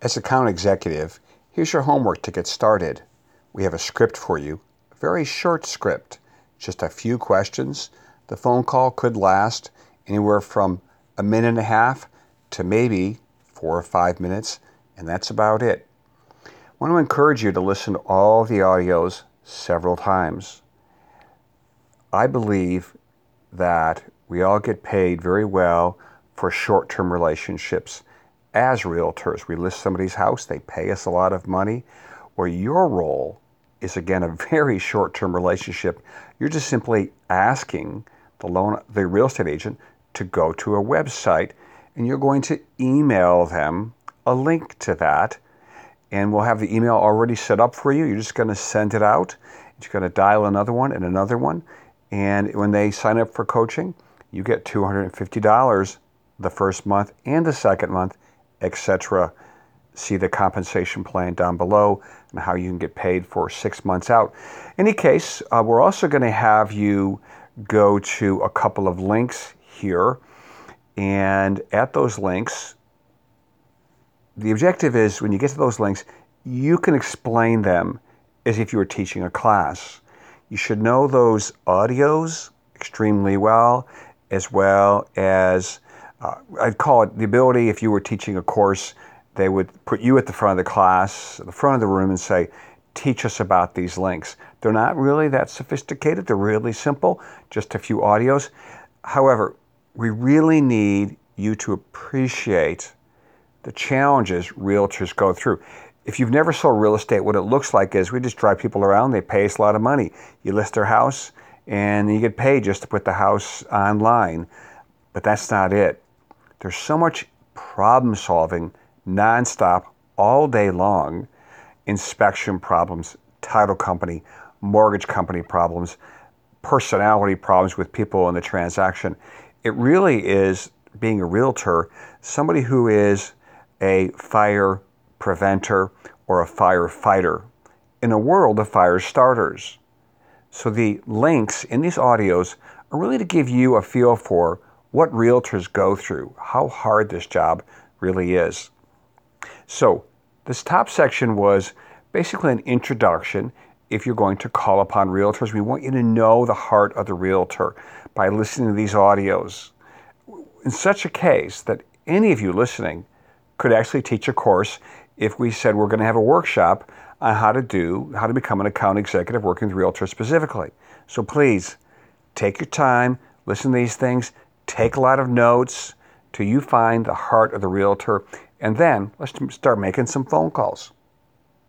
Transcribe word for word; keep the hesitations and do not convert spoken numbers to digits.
As account executive, here's your homework to get started. We have a script for you, a very short script, just a few questions. The phone call could last anywhere from a minute and a half to maybe four or five minutes, and that's about it. I want to encourage you to listen to all the audios several times. I believe that we all get paid very well for short-term relationships. As realtors, we list somebody's house, they pay us a lot of money, or your role is, again, a very short-term relationship. You're just simply asking the loan, the real estate agent to go to a website, and you're going to email them a link to that, and we'll have the email already set up for you. You're just going to send it out. You're going to dial another one and another one, and when they sign up for coaching, you get two hundred fifty dollars the first month and the second month, et cetera. See the compensation plan down below and how you can get paid for six months out. In any case, uh, we're also going to have you go to a couple of links here, and at those links, the objective is when you get to those links, you can explain them as if you were teaching a class. You should know those audios extremely well, as well as Uh, I'd call it the ability, if you were teaching a course, they would put you at the front of the class, the front of the room, and say, teach us about these links. They're not really that sophisticated. They're really simple, just a few audios. However, we really need you to appreciate the challenges realtors go through. If you've never sold real estate, what it looks like is we just drive people around. They pay us a lot of money. You list their house, and you get paid just to put the house online. But that's not it. There's so much problem solving nonstop all day long. Inspection problems, title company, mortgage company problems, personality problems with people in the transaction. It really is, being a realtor, somebody who is a fire preventer or a firefighter in a world of fire starters. So the links in these audios are really to give you a feel for what realtors go through, how hard this job really is. So this top section was basically an introduction. If you're going to call upon realtors, we want you to know the heart of the realtor by listening to these audios. In such a case that any of you listening could actually teach a course if we said we're going to have a workshop on how to do, how to become an account executive working with realtors specifically. So please, take your time, listen to these things, take a lot of notes till you find the heart of the realtor, and then let's start making some phone calls.